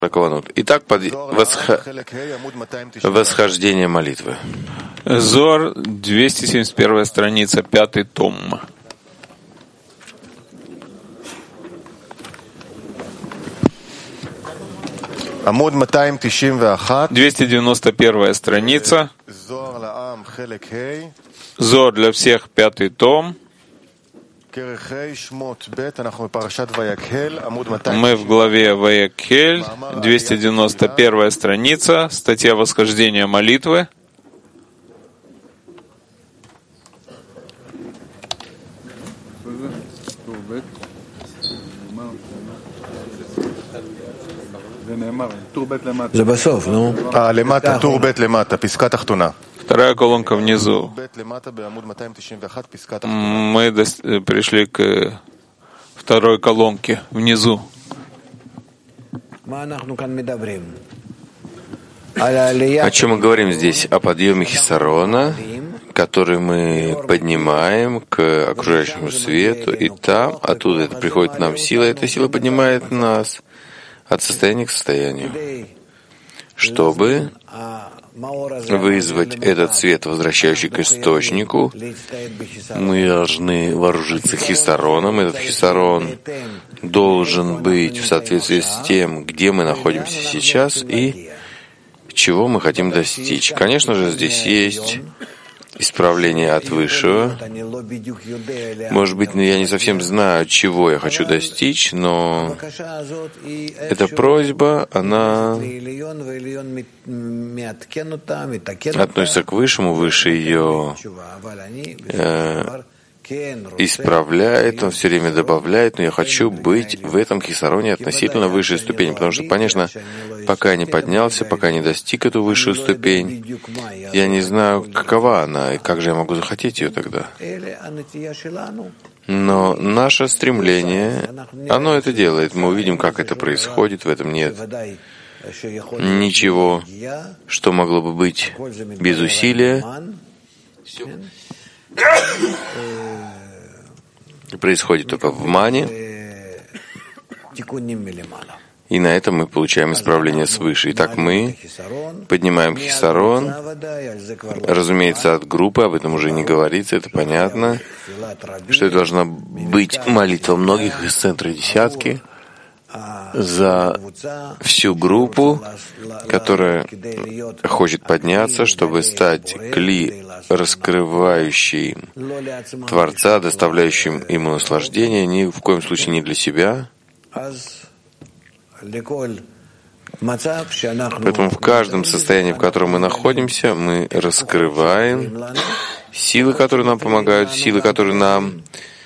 Итак, восхождение молитвы. Зор, 271 страница, 5 том. Амуд 291 страница. Зор для всех, 5 том. Мы в главе Ваякхель, 291 страница, статья восхождения молитвы. Вторая колонка внизу. Мы пришли к второй колонке внизу. О чем мы говорим здесь? О подъеме Хисарона, который мы поднимаем к окружающему свету, и там, оттуда это приходит к нам сила, эта сила поднимает нас от состояния к состоянию, чтобы вызвать этот свет, возвращающий к источнику. Мы должны вооружиться хисароном. Этот хисарон должен быть в соответствии с тем, где мы находимся сейчас и чего мы хотим достичь. Конечно же, здесь есть исправление от Высшего. Может быть, я не совсем знаю, чего я хочу достичь, но эта просьба, она относится к Высшему, Выше ее исправляет, он все время добавляет, но я хочу быть в этом хисароне относительно высшей ступени, потому что, конечно, пока я не поднялся, пока не достиг эту высшую ступень, я не знаю, какова она, и как же я могу захотеть ее тогда. Но наше стремление, оно это делает. Мы увидим, как это происходит, в этом нет ничего, что могло бы быть без усилия. Происходит только в мане, и на этом мы получаем исправление свыше. Итак, мы поднимаем хисарон, разумеется, от группы, об этом уже не говорится, это понятно, что это должна быть молитва многих из центра десятки за всю группу, которая хочет подняться, чтобы стать кли, раскрывающим Творца, доставляющим ему наслаждение, ни в коем случае не для себя. Поэтому в каждом состоянии, в котором мы находимся, мы раскрываем силы, которые нам помогают, силы, которые нам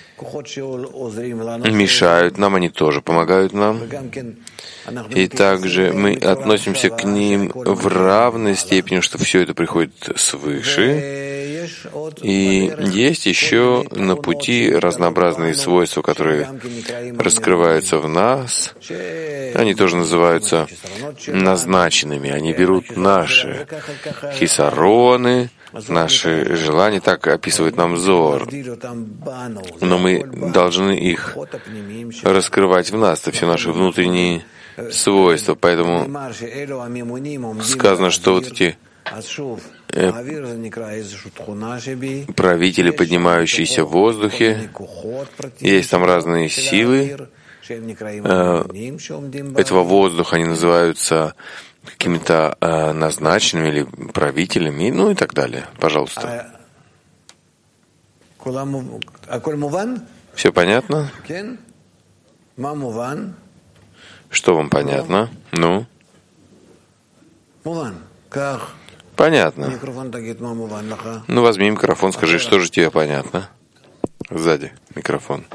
мешают нам, они тоже помогают нам. И также мы относимся к ним в равной степени, что все это приходит свыше. И есть еще на пути разнообразные свойства, которые раскрываются в нас. Они тоже называются назначенными. Они берут наши хисароны, наши желания, так описывает нам Зор. Но мы должны их раскрывать в нас, это все наши внутренние свойства. Поэтому сказано, что вот эти правители, поднимающиеся в воздухе, есть там разные силы этого воздуха, они называются какими-то назначенными или правителями, ну и так далее. Пожалуйста. Все понятно? Что вам понятно? Ну? Понятно. Ну, возьми микрофон, скажи, что же тебе понятно. Сзади микрофон.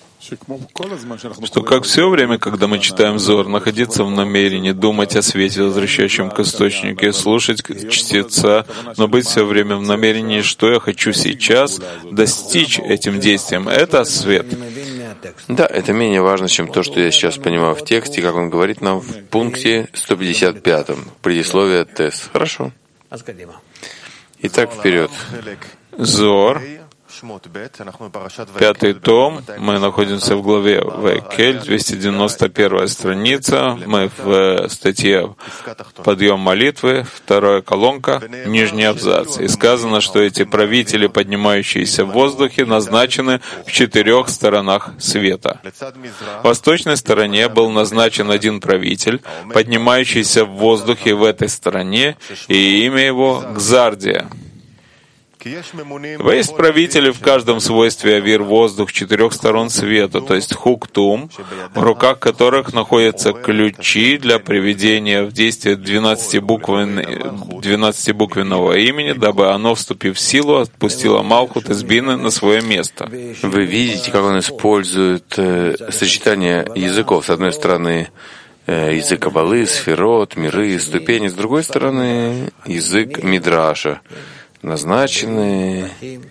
Что, как все время, когда мы читаем Зор, находиться в намерении, думать о свете, возвращающем к источнику, слушать чтеца, но быть все время в намерении, что я хочу сейчас достичь этим действием. Это свет. Да, это менее важно, чем то, что я сейчас понимаю в тексте, как он говорит нам в пункте 155, предисловие Тес. Хорошо. Итак, вперед. Зор, 5 том, мы находимся в главе Вайкель, 291 страница, мы в статье «Подъем молитвы», 2 колонка, нижний абзац. И сказано, что эти правители, поднимающиеся в воздухе, назначены в 4 сторонах света. В восточной стороне был назначен один правитель, поднимающийся в воздухе в этой стороне, и имя его Гзардия. Есть правители в каждом свойстве авир воздух 4 сторон света, то есть хуктум, в руках которых находятся ключи для приведения в действие 12-буквенного имени, дабы оно, вступив в силу, отпустило Малхут из Бины на свое место. Вы видите, как он использует сочетание языков. С одной стороны, язык Каббалы, сферот, миры, ступени. С другой стороны, язык Мидраша. Назначенные,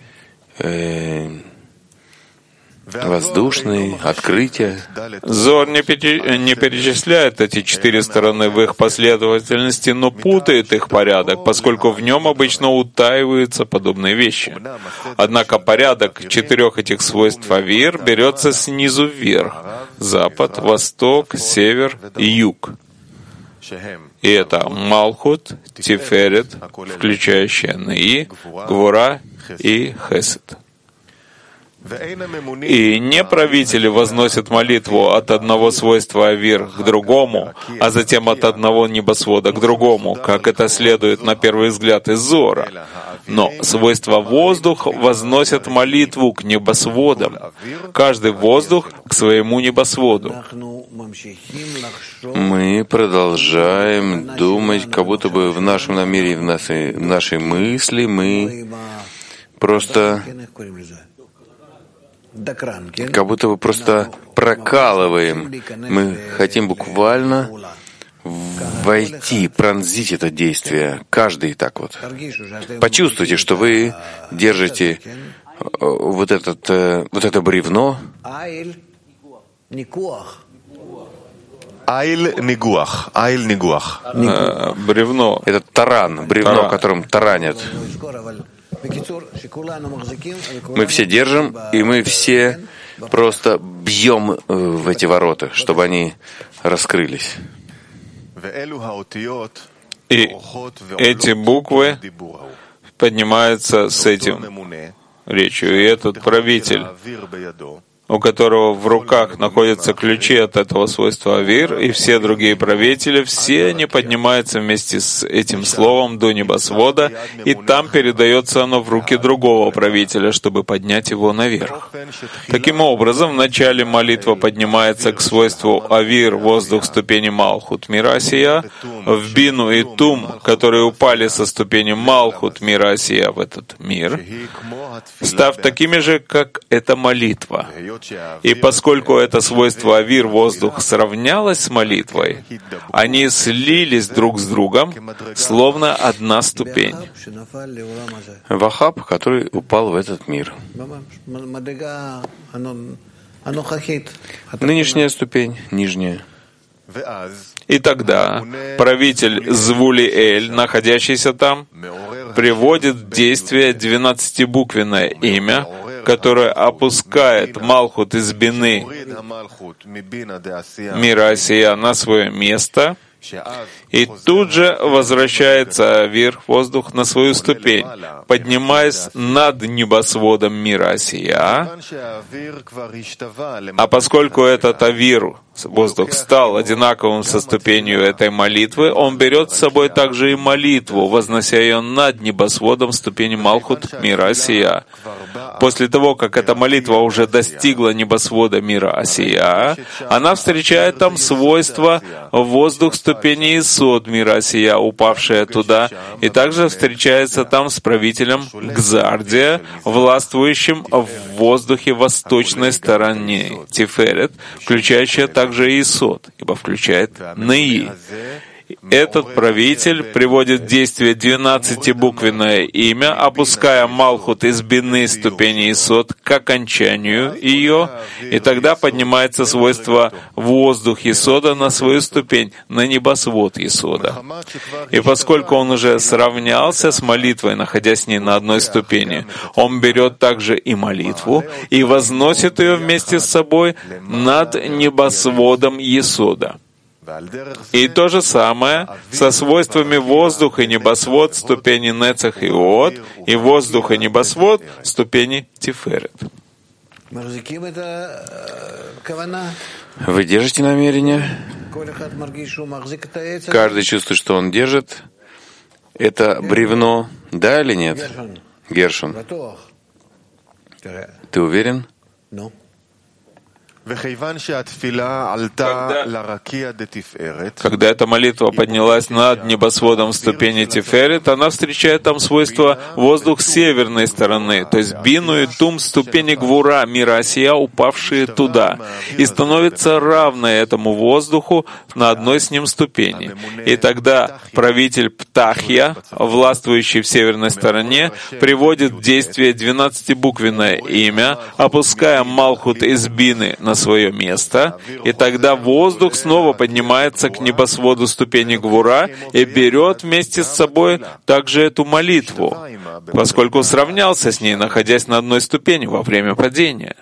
воздушные, открытия. Зор не перечисляет эти 4 стороны в их последовательности, но путает их порядок, поскольку в нем обычно утаиваются подобные вещи. Однако порядок 4 этих свойств авир берется снизу вверх — запад, восток, север и юг. И это Малхут, Тиферет, включающая Неи, Гвура и Хесед. И не правители возносят молитву от одного свойства авир к другому, а затем от одного небосвода к другому, как это следует на первый взгляд из Зора. Но свойства воздух возносят молитву к небосводам, каждый воздух к своему небосводу. Мы продолжаем думать, как будто бы в нашем намерении, в нашей мысли мы просто как будто бы просто прокалываем. Мы хотим буквально войти, пронзить это действие. Каждый так вот. Почувствуйте, что вы держите вот это бревно. Бревно. Это таран, бревно, которым таранят. Мы все держим, и мы все просто бьем в эти ворота, чтобы они раскрылись. И эти буквы поднимаются с этим речью. И этот правитель, у которого в руках находятся ключи от этого свойства авир, и все другие правители, все они поднимаются вместе с этим словом до небосвода, и там передается оно в руки другого правителя, чтобы поднять его наверх. Таким образом, вначале молитва поднимается к свойству авир, воздух ступени Малхут, мира сия, в Бину и Тум, которые упали со ступени Малхут, мира сия в этот мир, став такими же, как эта молитва. И поскольку это свойство авир, воздух, сравнялось с молитвой, они слились друг с другом, словно одна ступень. Вахаб, который упал в этот мир. Нынешняя ступень, нижняя. И тогда правитель Звулиэль, находящийся там, приводит в действие 12-буквенное имя, которое опускает Малхут из Бины, мира Асия, на свое место, и тут же возвращается авир, воздух, на свою ступень, поднимаясь над небосводом мира Асия. А поскольку этот авир, воздух, стал одинаковым со ступенью этой молитвы, он берет с собой также и молитву, вознося ее над небосводом ступени Малхут мира Асия. После того, как эта молитва уже достигла небосвода мира Асия, она встречает там свойства воздух ступени Исод мира Асия, упавшая туда, и также встречается там с правителем Гзардия, властвующим в воздухе восточной стороны Тиферет, включающая также и Исод, ибо включает Неи. Этот правитель приводит в действие 12-буквенное имя, опуская Малхут из бины ступени Исод к окончанию ее, и тогда поднимается свойство воздух Исода на свою ступень, на небосвод Исода. И поскольку он уже сравнялся с молитвой, находясь с ней на одной ступени, он берет также и молитву и возносит ее вместе с собой над небосводом Исода. И то же самое со свойствами воздух и небосвод ступени Нецах и Иод, и воздух и небосвод ступени Тиферет. Вы держите намерение? Каждый чувствует, что он держит. Это бревно, да или нет? Гершон. Ты уверен? Когда эта молитва поднялась над небосводом ступени Тиферет, она встречает там свойство воздух с северной стороны, то есть бину и тум ступени Гвура, мира Осия, упавшие туда, и становится равной этому воздуху на одной с ним ступени. И тогда правитель Птахья, властвующий в северной стороне, приводит в действие 12-буквенное имя, опуская Малхут из бины на свое место, и тогда воздух снова поднимается к небосводу ступени Гвура и берет вместе с собой также эту молитву, поскольку сравнялся с ней, находясь на одной ступени во время падения.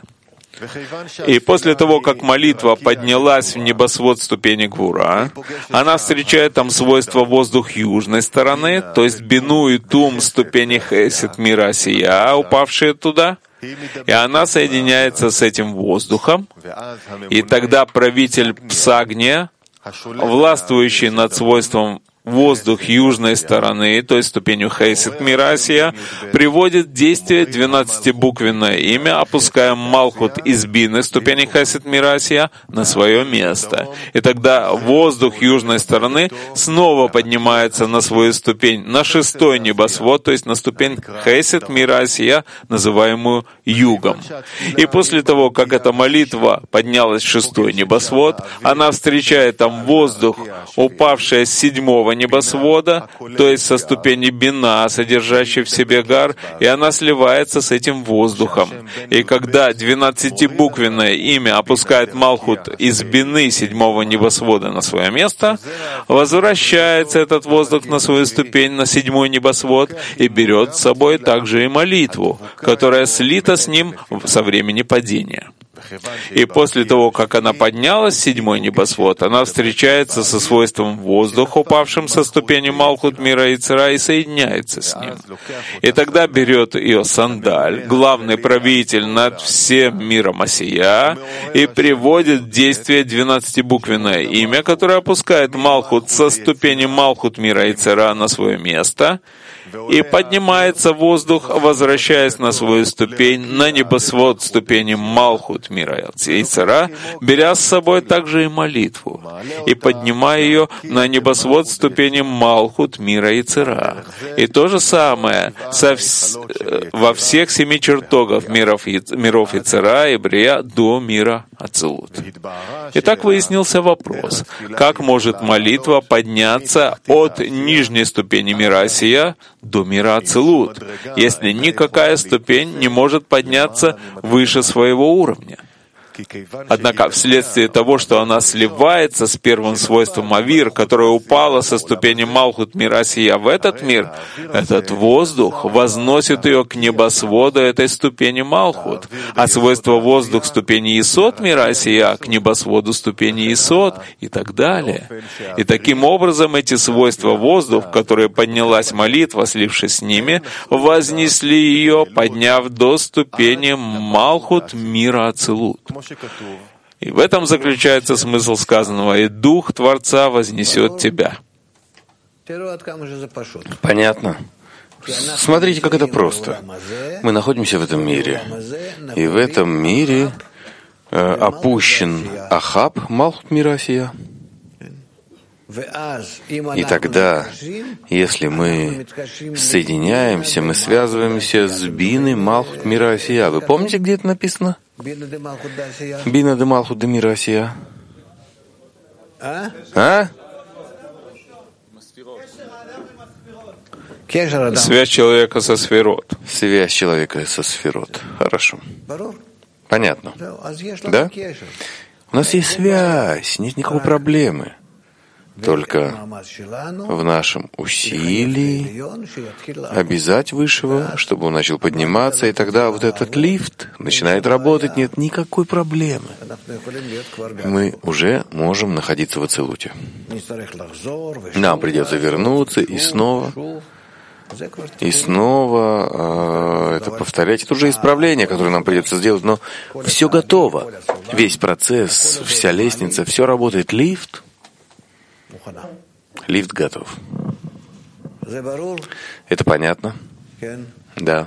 И после того, как молитва поднялась в небосвод ступени Гвура, она встречает там свойства воздух южной стороны, то есть бину и тум ступени Хесед мира Осия, упавшие туда, и она соединяется с этим воздухом, и тогда правитель Псагния, властвующий над свойством воздух южной стороны, то есть ступенью Хейсет мира Осия, приводит в действие 12-буквенное имя, опуская Малхут из бины ступени Хейсет мира Осия на свое место. И тогда воздух южной стороны снова поднимается на свою ступень, на 6-й небосвод, то есть на ступень Хейсет мира Осия, называемую югом. И после того, как эта молитва поднялась в 6-й небосвод, она встречает там воздух, упавший с 7-го небосвода, то есть со ступени бина, содержащей в себе гар, и она сливается с этим воздухом. И когда 12-буквенное имя опускает Малхут из бины 7-го небосвода на свое место, возвращается этот воздух на свою ступень, на 7-й небосвод, и берет с собой также и молитву, которая слита с ним со времени падения. И после того, как она поднялась в 7-й небосвод, она встречается со свойством воздуха, упавшим со ступени Малхут мира Ицера, и соединяется с ним. И тогда берет ее Сандаль, главный правитель над всем миром Осия, и приводит в действие 12-буквенное имя, которое опускает Малхут со ступени Малхут мира Ицера на свое место, и поднимается воздух, возвращаясь на свою ступень, на небосвод ступени Малхут мира Ицера, беря с собой также и молитву, и поднимая ее на небосвод ступени Малхут мира Ицера. И то же самое во всех 7 чертогах миров Ицера и Брия до мира Ацилут. Итак, выяснился вопрос, как может молитва подняться от нижней ступени мира Осия до мира Ацилут, если никакая ступень не может подняться выше своего уровня. Однако вследствие того, что она сливается с первым свойством Авир, которое упало со ступени Малхут мира Осия в этот мир, этот воздух возносит ее к небосводу этой ступени Малхут, а свойство воздух ступени Исод мира Осия к небосводу ступени Исод и так далее. И таким образом эти свойства воздух, в которые поднялась молитва, слившись с ними, вознесли ее, подняв до ступени Малхут мира Ацилут. И в этом заключается смысл сказанного: «И Дух Творца вознесет тебя». Понятно. Смотрите, как это просто. Мы находимся в этом мире. И в этом мире опущен Ахаб, Малхут мира Осия. И тогда, если мы соединяемся, мы связываемся с Биной Малхут мира Осия. Вы помните, где это написано? Бина де Малхут де мира Осия. А? Связь человека со сферот. Связь человека со сферот. Хорошо. Понятно. Да? У нас есть связь, нет никакой проблемы. Только в нашем усилии обязать Высшего, чтобы он начал подниматься, и тогда вот этот лифт начинает работать, нет никакой проблемы. Мы уже можем находиться в Ацилуте. Нам придется вернуться и снова это повторять. Это уже исправление, которое нам придется сделать, но все готово. Весь процесс, вся лестница, все работает. Лифт готов. Это понятно? Да.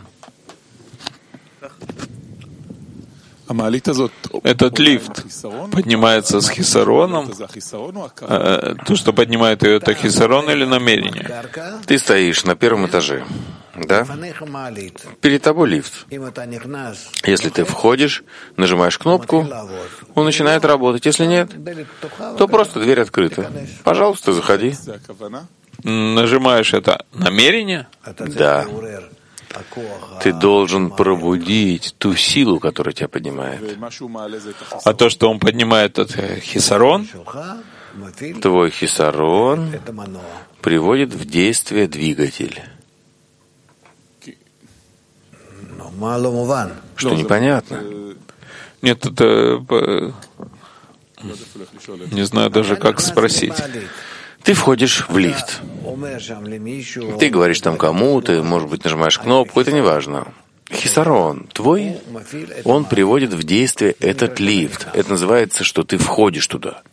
Этот лифт поднимается с хисароном. То, что поднимает ее, это хисарон или намерение? Ты стоишь на первом этаже, да? Перед тобой лифт. Если ты входишь, нажимаешь кнопку, он начинает работать. Если нет, то просто дверь открыта. Пожалуйста, заходи. Нажимаешь это намерение? Да. Ты должен пробудить ту силу, которая тебя поднимает. А то, что он поднимает, это хисарон? Твой хисарон приводит в действие двигатель. Что непонятно? Нет, это... Не знаю даже, как спросить. Ты входишь в лифт. Ты говоришь там кому-то, может быть, нажимаешь кнопку, это не важно. Хисарон твой, он приводит в действие этот лифт. Это называется, что ты входишь туда.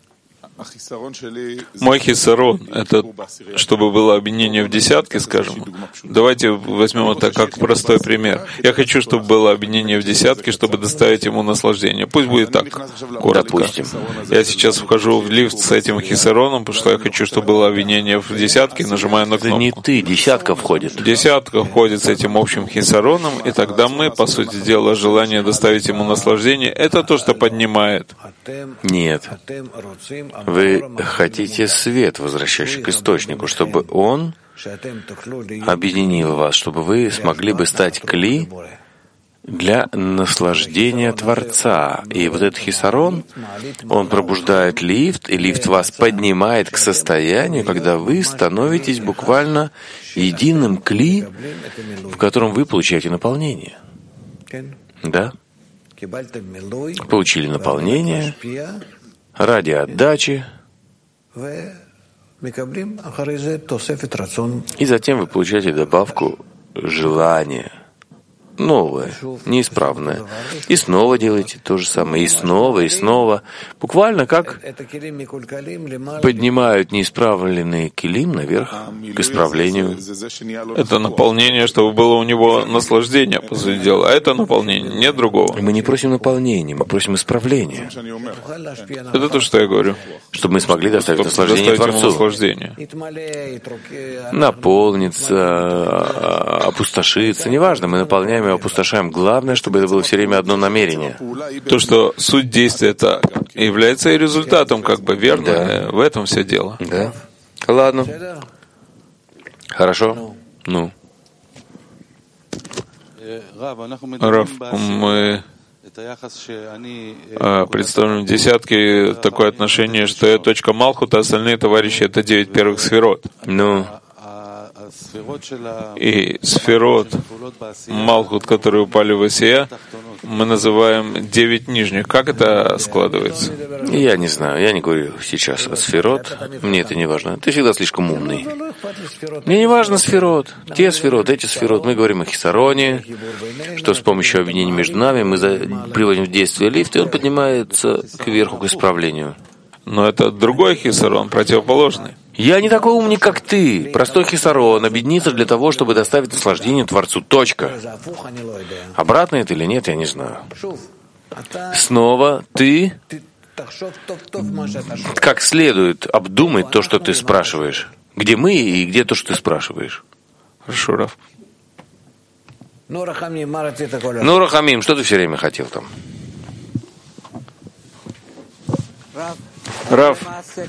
Мой хисарон — это чтобы было объединение в десятки, скажем. Давайте возьмем это как простой пример. Я хочу, чтобы было объединение в десятки, чтобы доставить ему наслаждение. Пусть будет так, коротко. Допустим. Я сейчас вхожу в лифт с этим хисароном, потому что я хочу, чтобы было объединение в десятки, нажимаю на кнопку. Это не ты, десятка входит. Десятка входит с этим общим хисароном, и тогда мы, по сути дела, желание доставить ему наслаждение — это то, что поднимает. Нет. Вы хотите свет, возвращающий к источнику, чтобы он объединил вас, чтобы вы смогли бы стать кли для наслаждения Творца. И вот этот хисарон, он пробуждает лифт, и лифт вас поднимает к состоянию, когда вы становитесь буквально единым кли, в котором вы получаете наполнение. Да? Получили наполнение ради отдачи, и затем вы получаете добавку желания, новое, неисправное. И снова делаете то же самое, и снова. Буквально как поднимают неисправленный килим наверх к исправлению. Это наполнение, чтобы было у него наслаждение, по сути дела. А это наполнение, нет другого. Мы не просим наполнения, мы просим исправления. Это то, что я говорю. Чтобы мы смогли доставить наслаждение Творцу. Наполниться, опустошиться, неважно, мы наполняем и опустошаем. Главное, чтобы это было все время одно намерение. То, что суть действия это является и результатом, как бы, верно? Да. В этом все дело. Да. Ладно. Хорошо. Ну. Рав, мы представим десятки такое отношение, что я точка Малхута, остальные товарищи — это 9 первых сферот. Ну. И сферот Малхут, которые упали в Осия, мы называем 9 нижних. Как это складывается? Я не знаю, я не говорю сейчас о сферот. Мне это не важно. Ты всегда слишком умный. Мне не важно сферот. Те сферот, эти сферот. Мы говорим о хисароне, что с помощью объединения между нами мы приводим в действие лифт, и он поднимается кверху к исправлению. Но это другой хисарон, противоположный. Я не такой умник, как ты. Простой хисарон объединится для того, чтобы доставить наслаждение Творцу. Точка. Обратно это или нет, я не знаю. Снова ты как следует обдумай то, что ты спрашиваешь. Где мы и где то, что ты спрашиваешь. Хорошо, Рав. Ну, Рахамим, что ты все время хотел там? Рав,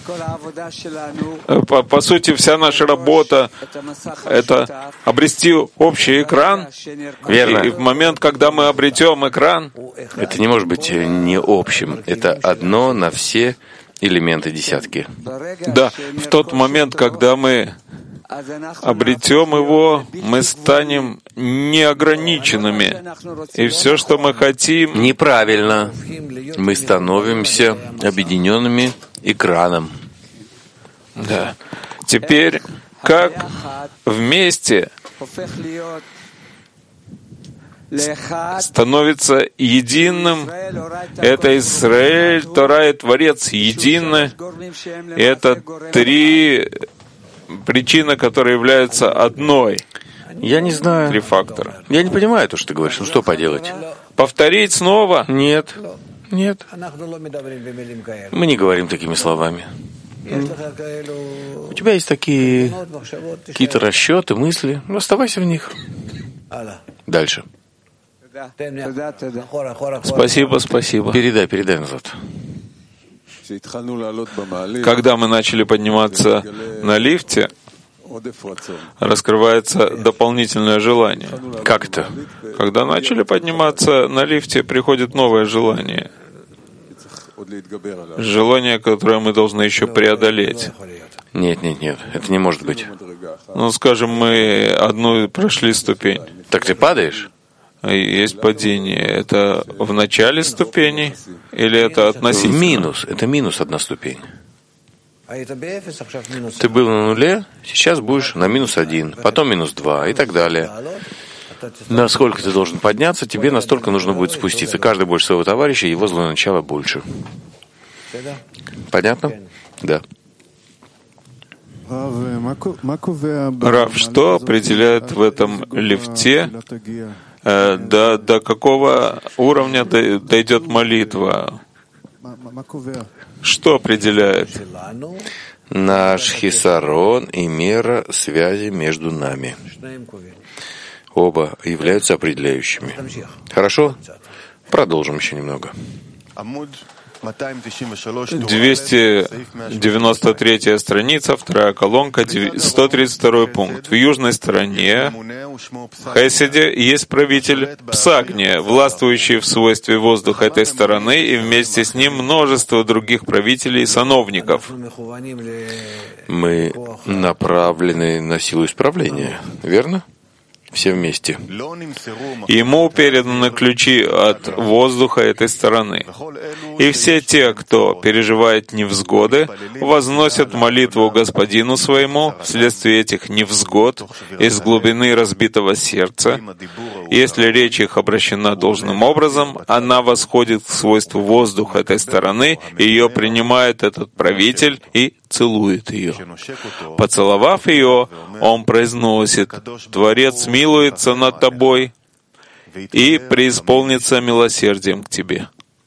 по сути, вся наша работа — это обрести общий экран. Верно. И в момент, когда мы обретем экран, Это не может быть не общим. Это одно на все элементы десятки. да, в тот момент, когда мы обретем его, мы станем неограниченными. И все, что мы хотим... Неправильно. Мы становимся объединенными экраном. Да. Теперь, как вместе становится единым. Это Израиль, Тора и Творец едины. И это три причины, которые являются одной. Я не знаю. Три фактора. Я не понимаю то, что ты говоришь. Ну что поделать? Повторить снова? Нет. Нет. Мы не говорим такими словами. У тебя есть такие какие-то расчеты, мысли. Ну, оставайся в них. Дальше. Спасибо, спасибо. Передай назад. Когда мы начали подниматься на лифте, раскрывается дополнительное желание. Как это? Когда начали подниматься на лифте, приходит новое желание. Желание, которое мы должны еще преодолеть. Нет. Это не может быть. Ну, скажем, мы одну прошли ступень. Так ты падаешь? Есть падение. Это в начале ступени или это относительно? Минус. Это минус одна ступень. Ты был на нуле, сейчас будешь на -1, потом -2 и так далее. Насколько ты должен подняться, тебе настолько нужно будет спуститься. Каждый больше своего товарища, его злое начало больше. Понятно? Да. Рав, что определяет в этом лифте, до какого уровня дойдет молитва? Что определяет? Наш хисарон и мера связи между нами. Оба являются определяющими. Хорошо? Продолжим еще немного. 293 страница, вторая колонка, 132 пункт. В южной стороне в Хеседе есть правитель Псагния, властвующий в свойстве воздуха этой стороны, и вместе с ним множество других правителей и сановников. Мы направлены на силу исправления, верно? Все вместе. Ему переданы ключи от воздуха этой стороны. И все те, кто переживает невзгоды, возносят молитву Господину своему вследствие этих невзгод из глубины разбитого сердца. Если речь их обращена должным образом, она восходит к свойству воздуха этой стороны, и ее принимает этот правитель и целует ее. Поцеловав ее, он произносит: «Творец милуется над тобой и преисполнится милосердием к тебе».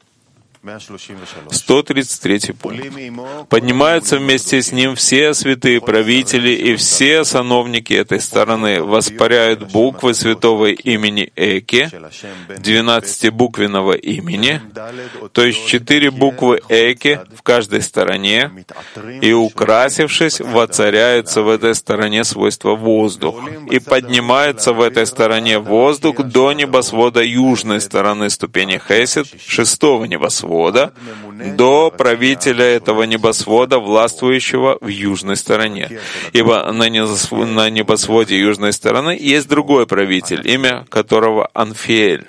133 пункт. Поднимаются вместе с ним все святые правители и все сановники этой стороны, воспаряют буквы святого имени Эке, 12-буквенного имени, то есть 4 буквы Эке в каждой стороне, и, украсившись, воцаряется в этой стороне свойство воздух, и поднимается в этой стороне воздух до небосвода южной стороны ступени Хесед, 6-го небосвода, до правителя этого небосвода, властвующего в южной стороне. Ибо на небосводе южной стороны есть другой правитель, имя которого Анфиэль.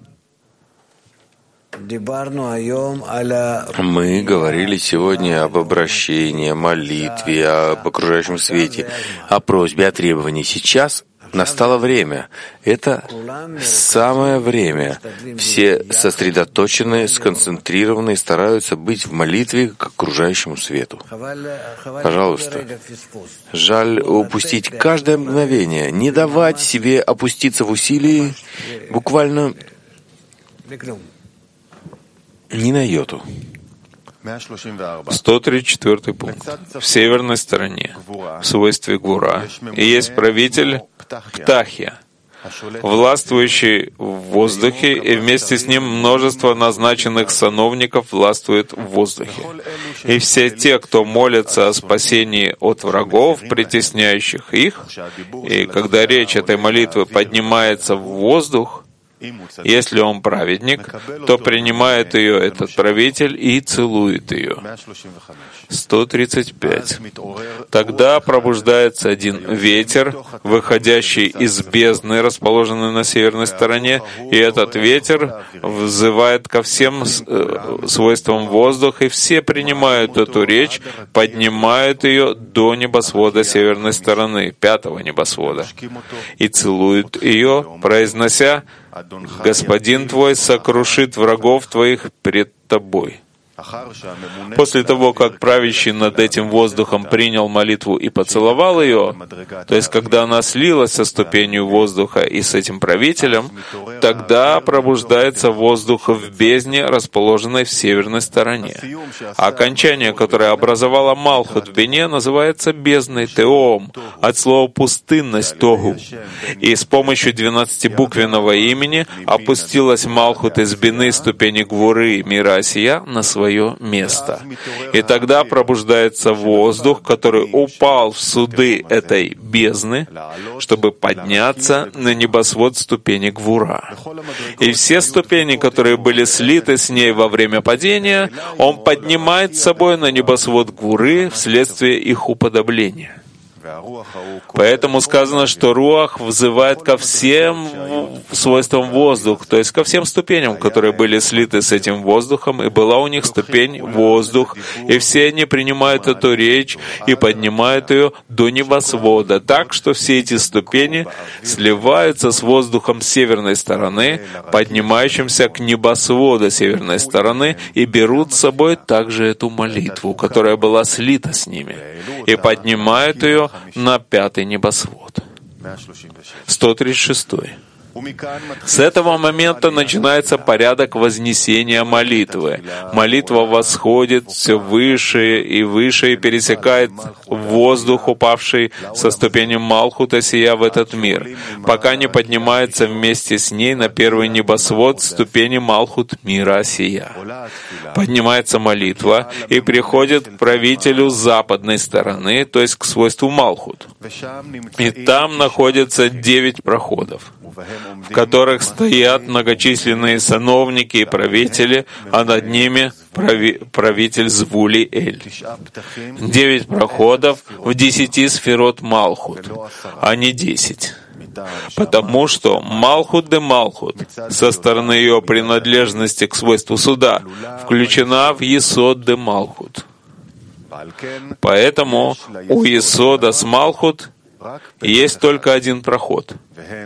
Мы говорили сегодня об обращении, о молитве, об окружающем свете, о просьбе, о требовании. Сейчас настало время. Это самое время. Все сосредоточены, сконцентрированы и стараются быть в молитве к окружающему свету. Пожалуйста. Жаль упустить каждое мгновение, не давать себе опуститься в усилии буквально ни на йоту. 134 пункт. В северной стороне, в свойстве Гвура, и есть правитель Птахия, властвующий в воздухе, и вместе с ним множество назначенных сановников властвует в воздухе. И все те, кто молятся о спасении от врагов, притесняющих их, и когда речь этой молитвы поднимается в воздух, если он праведник, то принимает ее этот правитель и целует ее. 135. Тогда пробуждается один ветер, выходящий из бездны, расположенной на северной стороне, и этот ветер взывает ко всем свойствам воздуха, и все принимают эту речь, поднимают ее до небосвода северной стороны, 5-го небосвода, и целуют ее, произнося: «Господин твой сокрушит врагов твоих пред тобой». После того, как правящий над этим воздухом принял молитву и поцеловал ее, то есть когда она слилась со ступенью воздуха и с этим правителем, тогда пробуждается воздух в бездне, расположенной в северной стороне. А окончание, которое образовало Малхут в Бине, называется бездной Теом, от слова «пустынность» Тогу. И с помощью 12-буквенного имени опустилась Малхут из Бины ступени Гвуры мира Осия на свое место. И тогда пробуждается воздух, который упал в суды этой бездны, чтобы подняться на небосвод ступени Гвура. И все ступени, которые были слиты с ней во время падения, он поднимает с собой на небосвод Гвуры вследствие их уподобления. Поэтому сказано, что Руах взывает ко всем свойствам воздуха, то есть ко всем ступеням, которые были слиты с этим воздухом, и была у них ступень воздух, и все они принимают эту речь и поднимают ее до небосвода, так что все эти ступени сливаются с воздухом северной стороны, поднимающимся к небосводу северной стороны, и берут с собой также эту молитву, которая была слита с ними, и поднимают ее на 5-й небосвод. 136. С этого момента начинается порядок вознесения молитвы. Молитва восходит все выше и пересекает воздух, упавший со ступени Малхута Сия в этот мир, пока не поднимается вместе с ней на 1-й небосвод ступени Малхут мира Сия. Поднимается молитва и приходит к правителю западной стороны, то есть к свойству Малхут. И там находятся 9 проходов, в которых стоят многочисленные сановники и правители, а над ними правитель Звули-Эль. 9 проходов в 10 сферот Малхут, а не 10. Потому что Малхут де Малхут со стороны ее принадлежности к свойству суда включена в Есод де Малхут. Поэтому у Есода с Малхут есть только один проход,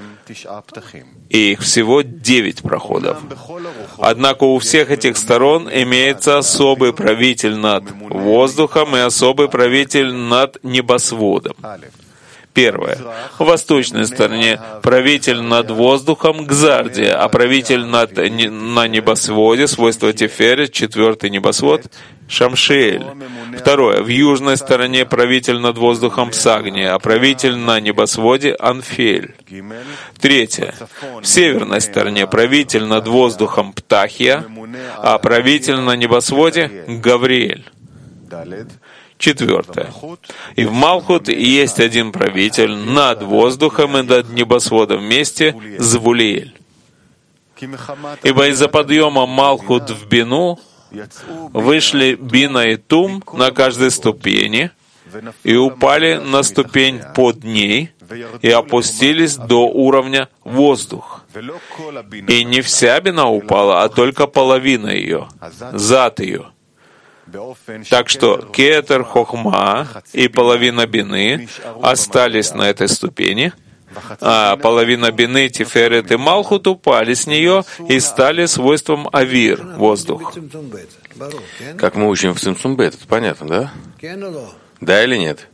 и их всего 9 проходов. Однако у всех этих сторон имеется особый правитель над воздухом и особый правитель над небосводом. Первое. В восточной стороне правитель над воздухом Гзардия, а правитель на небосводе, свойство Теферет, 4-й небосвод, Шамшиэль. Второе. В южной стороне правитель над воздухом Псагния, а правитель на небосводе Анфель. Третье. В северной стороне правитель над воздухом Птахия, а правитель на небосводе Гавриэль. Четвертое. И в Малхут есть один правитель над воздухом и над небосводом вместе, Звулиэль. Ибо из-за подъема Малхут в Бину вышли Бина и Тум на каждой ступени и упали на ступень под ней и опустились до уровня воздух. И не вся Бина упала, а только половина ее, зад ее. Так что Кетер, Хохма и половина Бины остались на этой ступени, а половина Бины, Тиферет и Малхут упали с нее и стали свойством Авир, воздух. Как мы учим в Цимцум-бет, это понятно, да? Да или нет?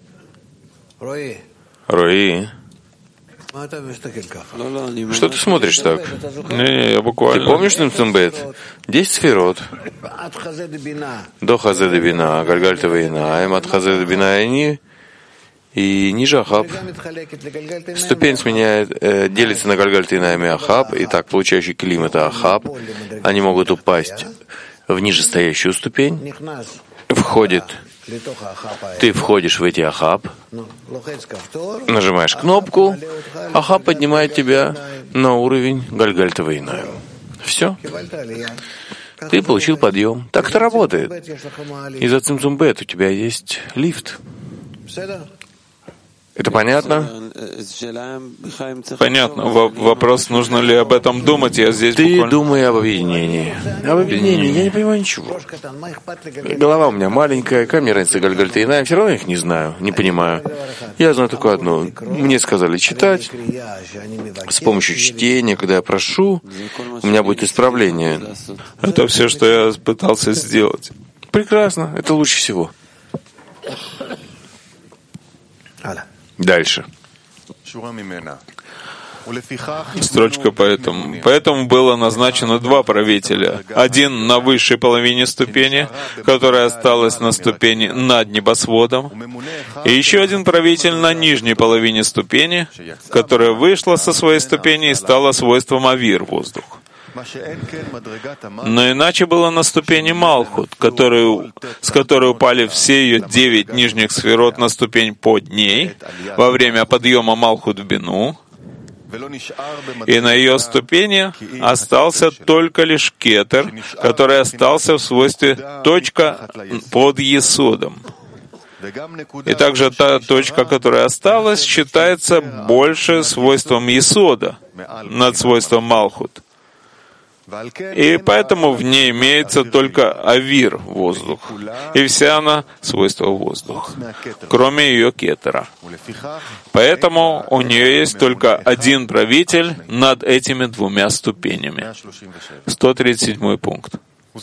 Рои. Что ты смотришь так? Не, я буквально... Ты помнишь Цимцум-бет? 10 сферот. До Хазе де Бина, Гальгальта Вейна, Мат Хазе де Бина, они и ниже Ахаб. Ступень делится на Гальгальтейнаим и Ахаб, и так получающий Клим — это Ахаб. Они могут упасть в нижестоящую ступень. Ты входишь в эти Ахаб, нажимаешь кнопку, Ахаб поднимает тебя на уровень Гальгальтейнаим. Все. Ты получил подъем. Так это работает. Из-за Цимцум Бет у тебя есть лифт. Это понятно? Понятно. Вопрос, нужно ли об этом думать? Я здесь Ты думай об объединении. Об объединении я не понимаю ничего. Голова у меня маленькая, камера Гальгальтейнаим, все равно их не знаю, не понимаю. Я знаю только одно. Мне сказали читать. С помощью чтения, когда я прошу, у меня будет исправление. Это все, что я пытался сделать. Прекрасно. Это лучше всего. Дальше. Строчка поэтому. Поэтому было назначено два правителя. Один на высшей половине ступени, которая осталась на ступени над небосводом, и еще один правитель на нижней половине ступени, которая вышла со своей ступени и стала свойством авир, воздух. Но иначе было на ступени Малхут, с которой упали все ее 9 нижних сферот на ступень под ней во время подъема Малхут в Бину, и на ее ступени остался только лишь Кетер, который остался в свойстве точка под Есодом. И также та точка, которая осталась, считается больше свойством Есода над свойством Малхут. И поэтому в ней имеется только авир, воздух, и вся она свойство воздуха, кроме ее кетера. Поэтому у нее есть только один правитель над этими двумя ступенями. 137 пункт.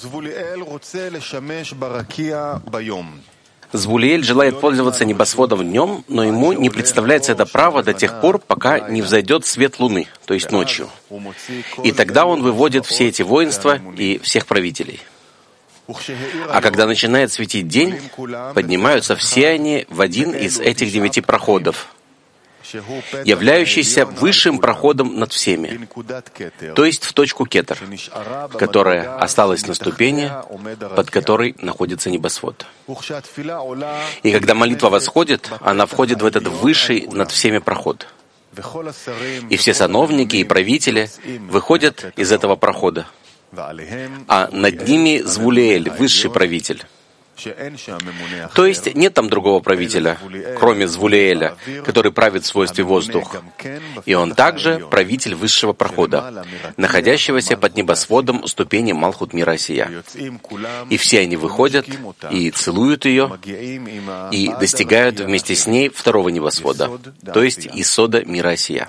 Звулиэль желает пользоваться небосводом днем, но ему не представляется это право до тех пор, пока не взойдет свет луны, то есть ночью. И тогда он выводит все эти воинства и всех правителей. А когда начинает светить день, поднимаются все они в один из этих 9 проходов, являющийся высшим проходом над всеми, то есть в точку Кетер, которая осталась на ступени, под которой находится небосвод. И когда молитва восходит, она входит в этот высший над всеми проход. И все сановники и правители выходят из этого прохода, а над ними Звулиэль, высший правитель. То есть нет там другого правителя, кроме Звулиэля, который правит в свойстве воздух. И он также правитель высшего прохода, находящегося под небосводом ступени Малхут мира сия. И все они выходят и целуют ее, и достигают вместе с ней второго небосвода, то есть Исода мира сия.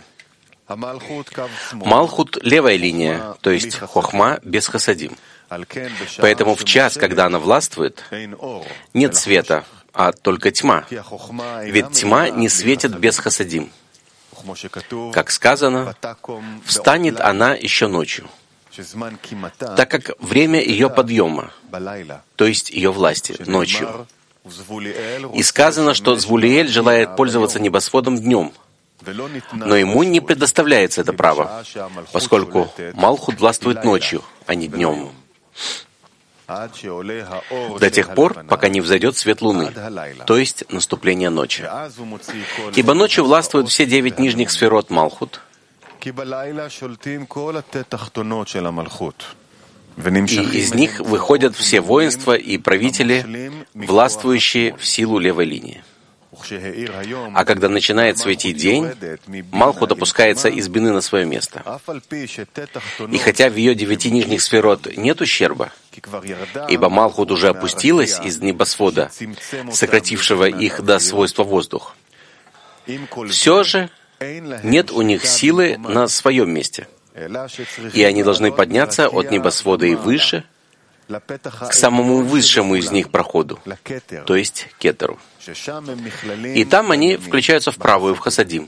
Малхут — левая линия, то есть хохма без хасадим. Поэтому в час, когда она властвует, нет света, а только тьма. Ведь тьма не светит без хасадим. Как сказано, встанет она еще ночью, так как время ее подъема, то есть ее власти, ночью. И сказано, что Звулиэль желает пользоваться небосводом днем, но ему не предоставляется это право, поскольку Малхут властвует ночью, а не днем. До тех пор, пока не взойдет свет луны, то есть наступление ночи. Ибо ночью властвуют все 9 нижних сферот Малхут, и из них выходят все воинства и правители, властвующие в силу левой линии. А когда начинает светить день, Малхут опускается из Бины на свое место. И хотя в ее 9 нижних сферот нет ущерба, ибо Малхут уже опустилась из небосвода, сократившего их до свойства воздух, все же нет у них силы на своем месте, и они должны подняться от небосвода и выше, к самому высшему из них проходу, то есть Кетеру. И там они включаются в правую, в хасадим.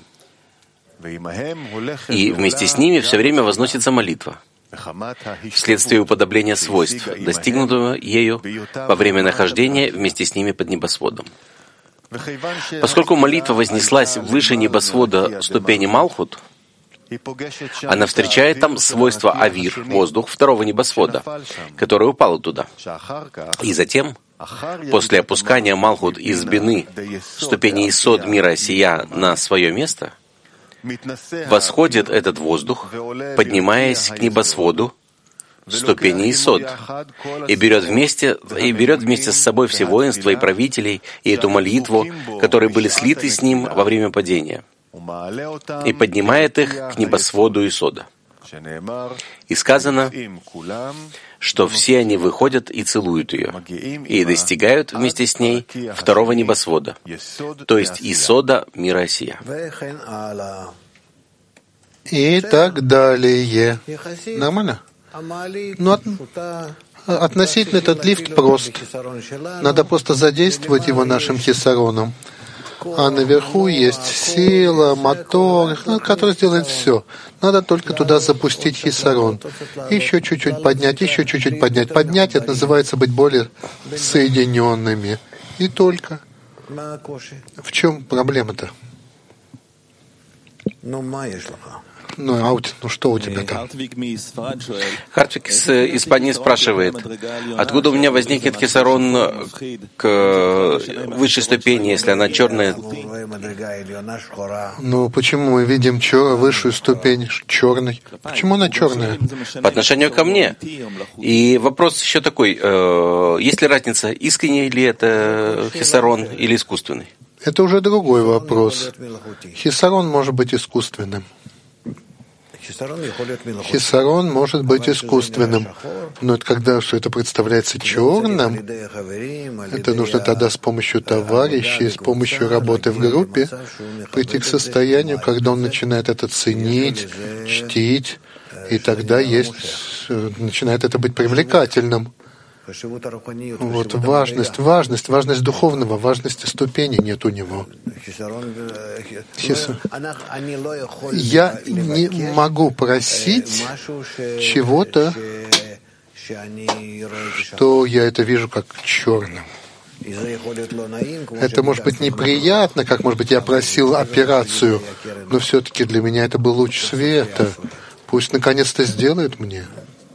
И вместе с ними все время возносится молитва, вследствие уподобления свойств, достигнутого ею во время нахождения вместе с ними под небосводом. Поскольку молитва вознеслась выше небосвода ступени Малхут, она встречает там свойство Авир, воздух второго небосвода, который упал туда. И затем, после опускания Малхут из Бины, ступени Исод мира сия на свое место, восходит этот воздух, поднимаясь к небосводу, ступени Исод, и берет вместе с собой все воинства и правителей и эту молитву, которые были слиты с ним во время падения, и поднимает их к небосводу Исода. И сказано, что все они выходят и целуют ее, и достигают вместе с ней второго небосвода, то есть Исода мира сия. И так далее. Нормально? Но относительно этот лифт прост. Надо просто задействовать его нашим хисароном. А наверху есть сила, мотор, который сделает все. Надо только туда запустить хисарон. Еще чуть-чуть поднять, еще чуть-чуть поднять. Поднять — это называется быть более соединенными. И только. В чем проблема-то? Что у тебя там? Хартвик из Испании спрашивает, откуда у меня возникнет хисарон к высшей ступени, если она черная? Почему мы видим высшую ступень черной? Почему она черная? По отношению ко мне. И вопрос еще такой, есть ли разница, искренний ли это хисарон или искусственный? Это уже другой вопрос. Хисарон может быть искусственным. Хисарон может быть искусственным, но когда это представляется черным, это нужно тогда с помощью товарищей, с помощью работы в группе прийти к состоянию, когда он начинает это ценить, чтить, и тогда начинает это быть привлекательным. Важность духовного, важности ступени нет у него. Я не могу просить чего-то, что я это вижу как черным. Это может быть неприятно, как, может быть, я просил операцию, но все-таки для меня это был луч света. Пусть наконец-то сделают мне.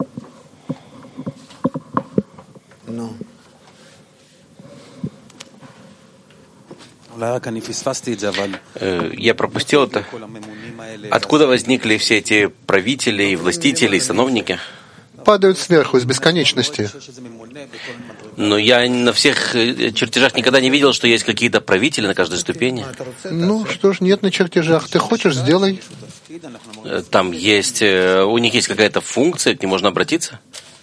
Я пропустил это. Откуда возникли все эти правители, и властители, и сановники? Падают сверху из бесконечности. Но я на всех чертежах никогда не видел, что есть какие-то правители на каждой ступени. Что ж, нет на чертежах. Ты хочешь, сделай. Там есть, у них есть какая-то функция, к ним можно обратиться?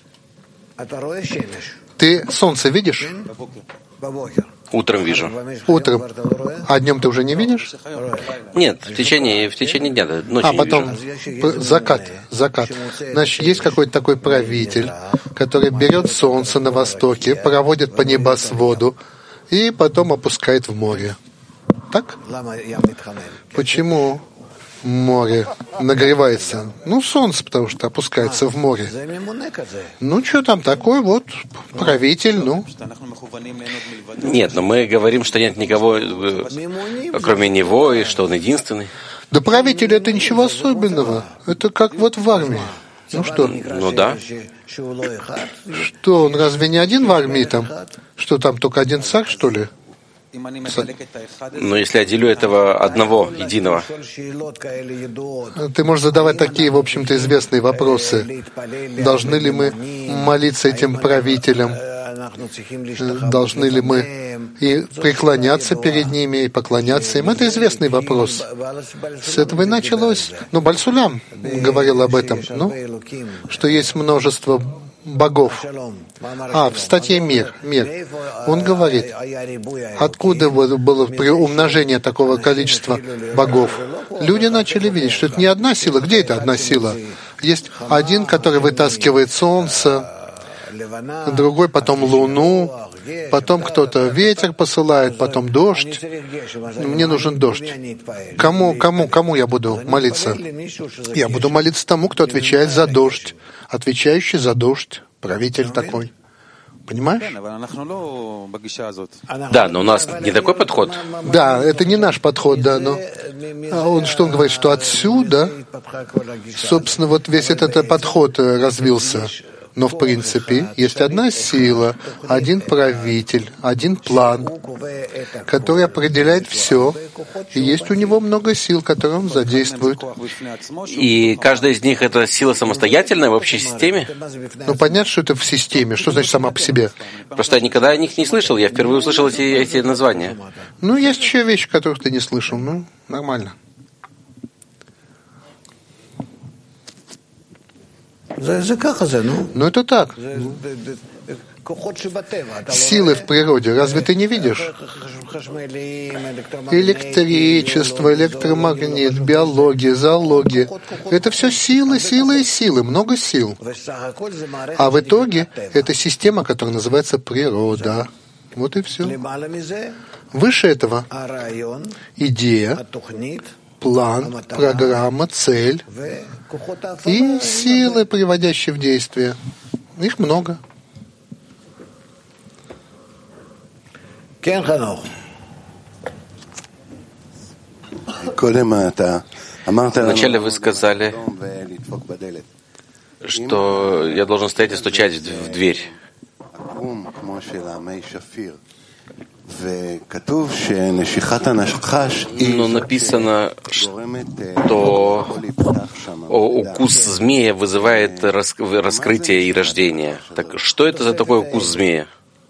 Ты солнце видишь? Утром вижу. Утром. А днем ты уже не видишь? Нет, в течение дня, ночью не потом вижу. закат. Значит, есть какой-то такой правитель, который берет солнце на востоке, проводит по небосводу и потом опускает в море. Так? Почему море нагревается? Солнце, потому что опускается в море. Что там такой правитель, Нет, но мы говорим, что нет никого, кроме него, и что он единственный. Да правитель — это ничего особенного. Это как в армии. Что? Да. Что, он разве не один в армии там? Что там, только один царь, что ли? Но если я делю этого одного, единого. Ты можешь задавать такие, в общем-то, известные вопросы. Должны ли мы молиться этим правителям? Должны ли мы и преклоняться перед ними, и поклоняться им? Это известный вопрос. С этого и началось. Бальсулям говорил об этом, что есть множество богов. В статье «Мир». Он говорит, откуда было приумножение такого количества богов. Люди начали видеть, что это не одна сила. Где это одна сила? Есть один, который вытаскивает солнце, другой потом луну, потом кто-то ветер посылает, потом дождь. Мне нужен дождь. Кому я буду молиться? Я буду молиться тому, кто отвечает за дождь. Отвечающий за дождь. Правитель такой. Понимаешь? Да, но у нас не такой подход. Да, это не наш подход, да, но он говорит, что отсюда, собственно, вот весь этот подход развился. Но, в принципе, есть одна сила, один правитель, один план, который определяет все, и есть у него много сил, которые он задействует. И каждая из них — это сила самостоятельная в общей системе? Ну, понятно, что это в системе. Что значит сама по себе? Просто я никогда о них не слышал. Я впервые услышал эти названия. Ну, есть еще вещи, которых ты не слышал. Ну, нормально. Ну, это так. Силы в природе, разве ты не видишь? Электричество, электромагнит, биология, зоология. Это все силы, силы и силы, много сил. А в итоге это система, которая называется природа. Вот и все. Выше этого идея, план, программа, цель и силы, приводящие в действие. Их много. Вначале вы сказали, что я должен стоять и стучать в дверь. Но написано, что укус змея вызывает раскрытие и рождение. Так что это за такой укус змея?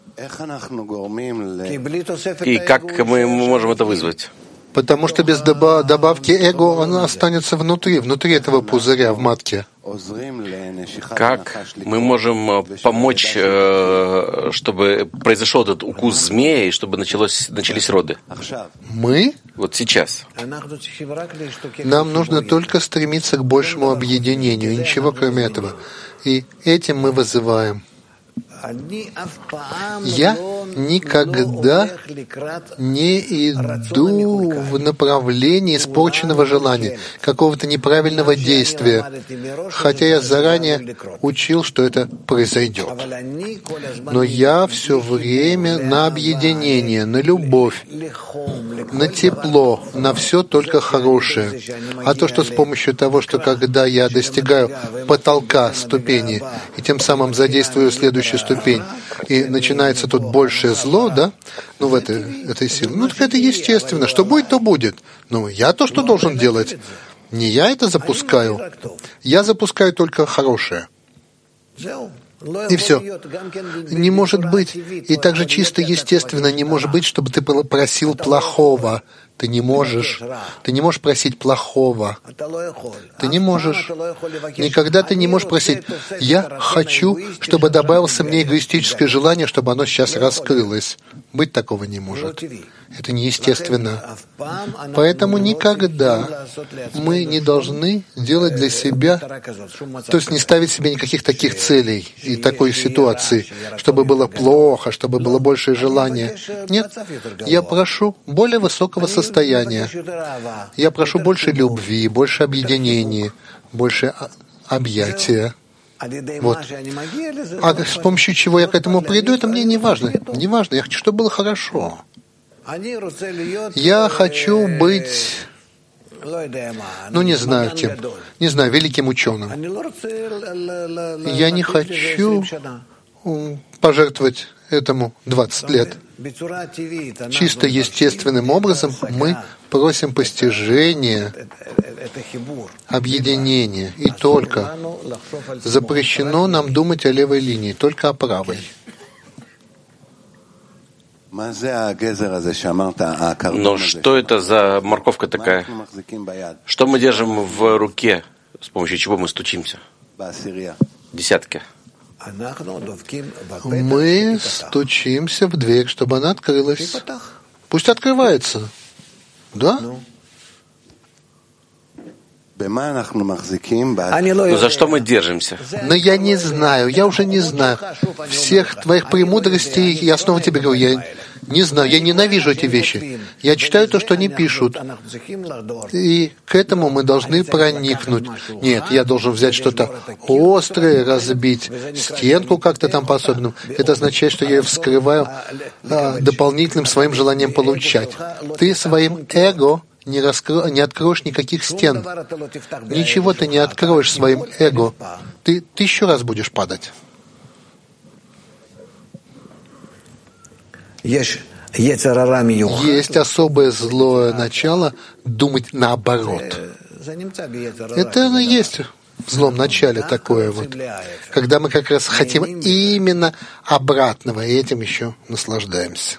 И как мы можем это вызвать? Потому что без добавки эго она останется внутри этого пузыря в матке. Как мы можем помочь, чтобы произошел этот укус змея и чтобы начались роды? Мы? Вот сейчас. Нам нужно только стремиться к большему объединению, ничего кроме этого. И этим мы вызываем. Я никогда не иду в направлении испорченного желания, какого-то неправильного действия, хотя я заранее учил, что это произойдет. Но я все время на объединение, на любовь, на тепло, на все только хорошее. А то, что с помощью того, что когда я достигаю потолка ступени и тем самым задействую следующую ступень, и начинается тут большее зло, да, ну, в этой силе. Ну, так это естественно. Что будет, то будет. Ну, я то, что должен делать. Не я это запускаю. Я запускаю только хорошее. И все. Не может быть. И также чисто естественно не может быть, чтобы ты просил плохого. Ты не можешь. Ты не можешь просить плохого. Ты не можешь. Никогда ты не можешь просить. Я хочу, чтобы добавился мне эгоистическое желание, чтобы оно сейчас раскрылось. Быть такого не может. Это неестественно. Поэтому никогда мы не должны делать для себя, то есть не ставить себе никаких таких целей и такой ситуации, чтобы было плохо, чтобы было большее желание. Нет, я прошу более высокого состояния. Я прошу больше любви, больше объединения, больше объятия. Вот. А с помощью чего я к этому приду, это мне не важно. Не важно, я хочу, чтобы было хорошо. Я хочу быть, ну, не знаю кем, не знаю, великим ученым. Я не хочу пожертвовать этому 20 лет. Чисто естественным образом мы просим постижения, объединения. И только запрещено нам думать о левой линии, только о правой. Но что это за морковка такая? Что мы держим в руке, с помощью чего мы стучимся? Десятки. Мы стучимся в дверь, чтобы она открылась. Пусть открывается. Да? Но за что мы держимся? Но я не знаю, я уже не знаю. Всех твоих премудростей, я снова тебе говорю, Не знаю, я ненавижу эти вещи. Я читаю то, что они пишут. И к этому мы должны проникнуть. Нет, я должен взять что-то острое, разбить стенку как-то там по-особенному. Это означает, что я вскрываю дополнительным своим желанием получать. Ты своим эго не откроешь никаких стен. Ничего ты не откроешь своим эго. Ты 1000 раз будешь падать. Есть особое злое начало думать наоборот. Это есть в злом начале такое вот, когда мы как раз хотим именно обратного, и этим еще наслаждаемся.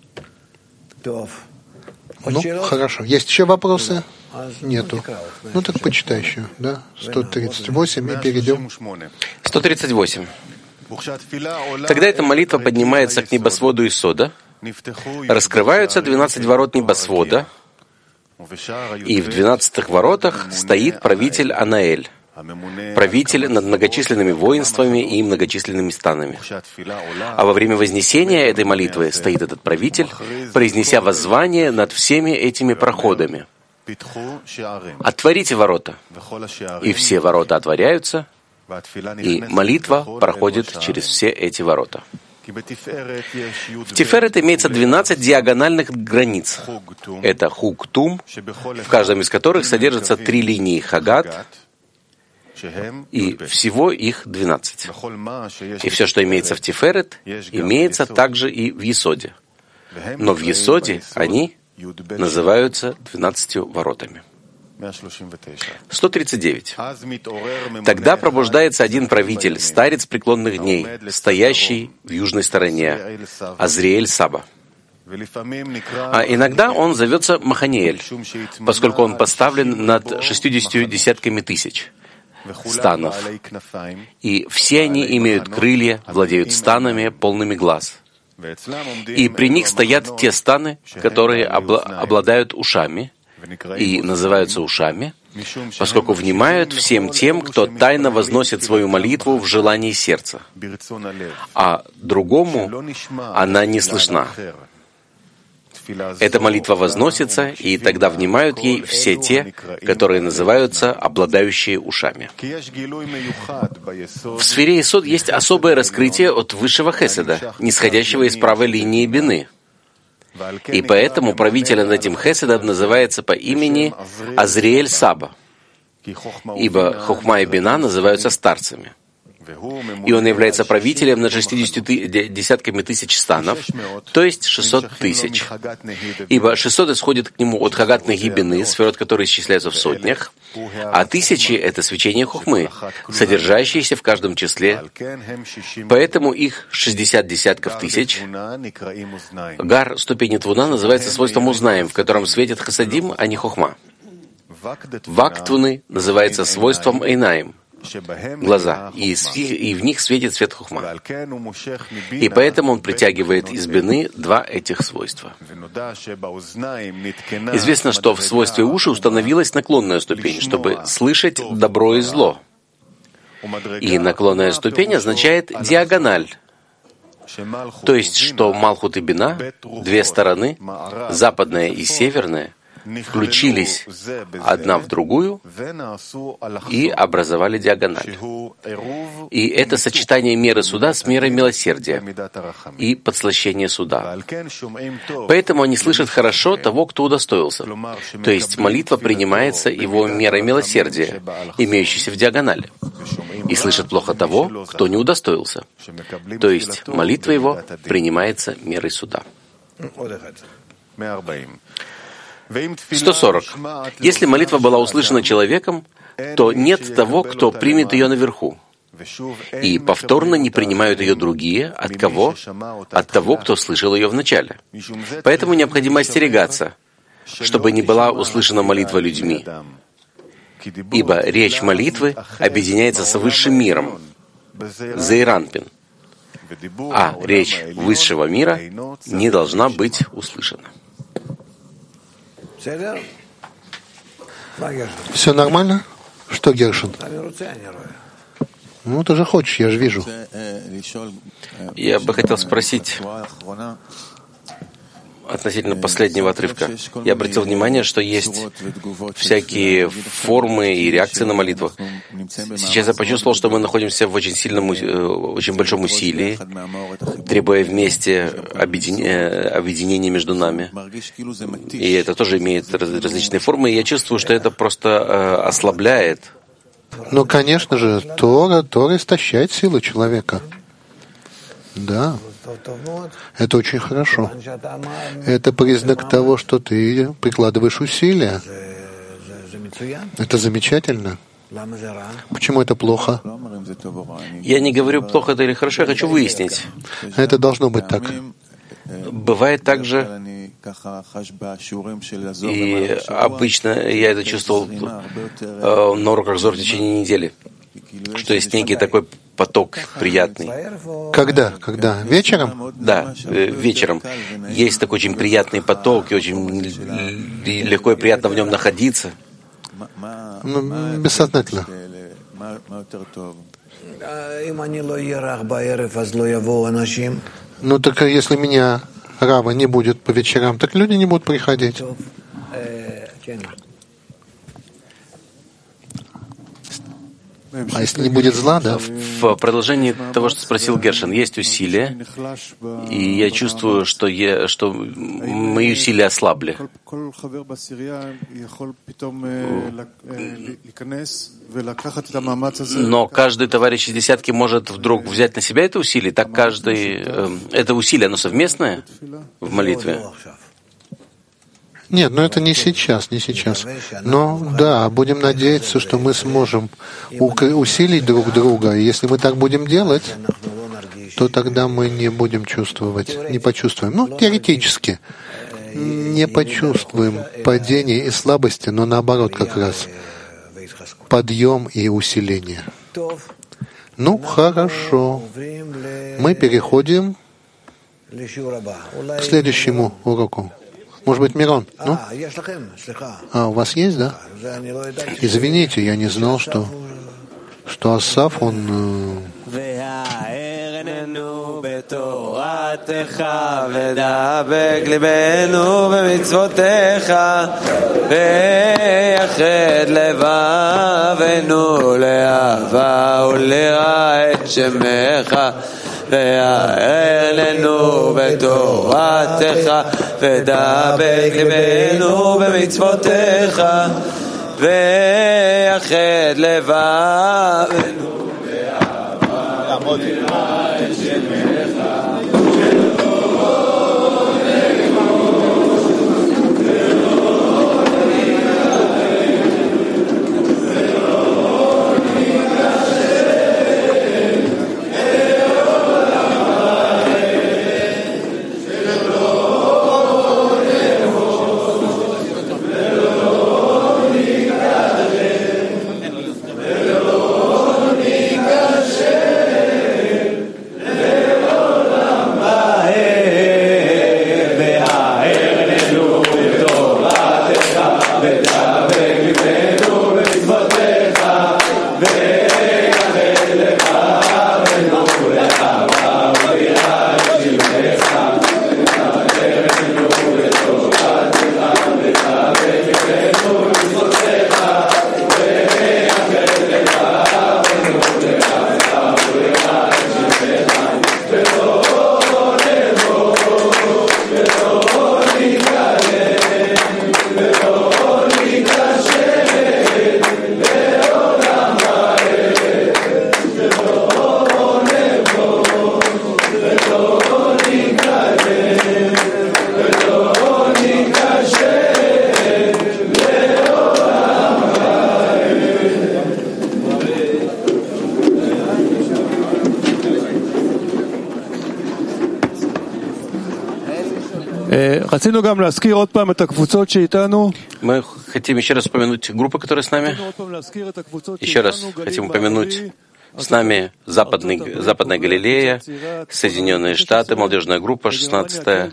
Ну, хорошо. Есть еще вопросы? Нету. Ну так почитай еще, да? 138 и перейдем. 138. Тогда эта молитва поднимается к небосводу Исода, раскрываются 12 ворот небосвода, и в 12 воротах стоит правитель Анаэль, правитель над многочисленными воинствами и многочисленными станами. А во время вознесения этой молитвы стоит этот правитель, произнеся воззвание над всеми этими проходами. «Отворите ворота!» И все ворота отворяются, и молитва проходит через все эти ворота. В Тиферет имеется 12 диагональных границ. Это хук-тум, в каждом из которых содержатся 3 линии хагат, и всего их 12. И все, что имеется в Тиферет, имеется также и в Есоде. Но в Есоде они называются 12 воротами. 139. Тогда пробуждается один правитель, старец преклонных дней, стоящий в южной стороне, Азриэль Саба. А иногда он зовется Маханеэль, поскольку он поставлен над 60 десятками тысяч станов. И все они имеют крылья, владеют станами, полными глаз. И при них стоят те станы, которые обладают ушами, и называются ушами, поскольку внимают всем тем, кто тайно возносит свою молитву в желании сердца, а другому она не слышна. Эта молитва возносится, и тогда внимают ей все те, которые называются обладающие ушами. В сфере Есод есть особое раскрытие от высшего хеседа, нисходящего из правой линии бины. И поэтому правитель над этим хеседом называется по имени Азриэль Саба, ибо Хохма и Бина называются старцами. И он является правителем над 60 десятками тысяч станов, то есть 600 тысяч. Ибо 600 исходит к нему от Хагат Неги Бины, сферот, которые исчисляются в сотнях, а тысячи — это свечение Хохмы, содержащиеся в каждом числе. Поэтому их 60 десятков тысяч. Гар ступени Твуна называется свойством узнаем, в котором светит Хасадим, а не Хохма. Вак Твуны называется свойством Эйнаим, глаза, и в них светит свет Хохма. И поэтому он притягивает из бины 2 этих свойства. Известно, что в свойстве уши установилась наклонная ступень, чтобы слышать добро и зло. И наклонная ступень означает диагональ. То есть, что Малхут и Бина, 2 стороны, западная и северная, включились одна в другую и образовали диагональ. И это сочетание меры суда с мерой милосердия и подслащение суда. Поэтому они слышат хорошо того, кто удостоился. То есть молитва принимается его мерой милосердия, имеющейся в диагонали. И слышат плохо того, кто не удостоился. То есть молитва его принимается мерой суда. 140. Если молитва была услышана человеком, то нет того, кто примет ее наверху. И повторно не принимают ее другие. От кого? От того, кто слышал ее вначале. Поэтому необходимо остерегаться, чтобы не была услышана молитва людьми. Ибо речь молитвы объединяется с высшим миром, Зейранпин, а речь высшего мира не должна быть услышана. Все нормально? Что, Гершин? Ну, ты же хочешь, я же вижу. Я бы хотел спросить, Относительно последнего отрывка, я обратил внимание, что есть всякие формы и реакции на молитву. Сейчас я почувствовал, что мы находимся в очень большом усилии, требуя вместе объединения между нами. И это тоже имеет различные формы, и я чувствую, что это просто ослабляет. Но, конечно же, Тора истощает силы человека. Да. Это очень хорошо. Это признак того, что ты прикладываешь усилия. Это замечательно. Почему это плохо? Я не говорю, плохо это или хорошо, я хочу выяснить. Это должно быть так. Бывает также, и обычно я это чувствовал на уроках Зор в течение недели, что есть некий такой поток приятный. Когда? Вечером? Да, вечером. Есть такой очень приятный поток, и очень легко и приятно в нем находиться. Бессознательно. Ну так если меня Рава не будет по вечерам, так люди не будут приходить. А если не будет зла, да? В продолжении того, что спросил Гершин, есть усилия, и я чувствую, что мои усилия ослабли. Но каждый товарищ из десятки может вдруг взять на себя это усилие, так это усилие, оно совместное в молитве? Нет, это не сейчас. Но да, будем надеяться, что мы сможем усилить друг друга. И если мы так будем делать, то тогда мы не будем чувствовать, не почувствуем. Теоретически не почувствуем падения и слабости, но наоборот как раз подъем и усиление. Хорошо. Мы переходим к следующему уроку. Может быть, Мирон? У вас есть, да? Извините, я не знал, что Асаф, он... ויאר לנו בתורתך, ודבק ליבנו במצוותיך, ויחד לבבנו באהבה וליראה את שמך. Мы хотим еще раз упомянуть группы, которые с нами. Еще раз хотим упомянуть с нами Западная Галилея, Соединенные Штаты, молодежная группа, 16-я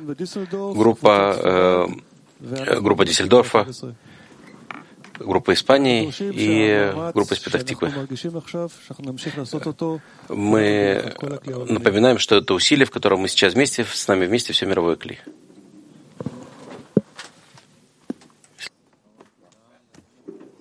группа Диссельдорфа, группа Испании и группа из Петах-Тиквы. Мы напоминаем, что это усилие, в котором мы сейчас вместе, с нами вместе все мировое Кли.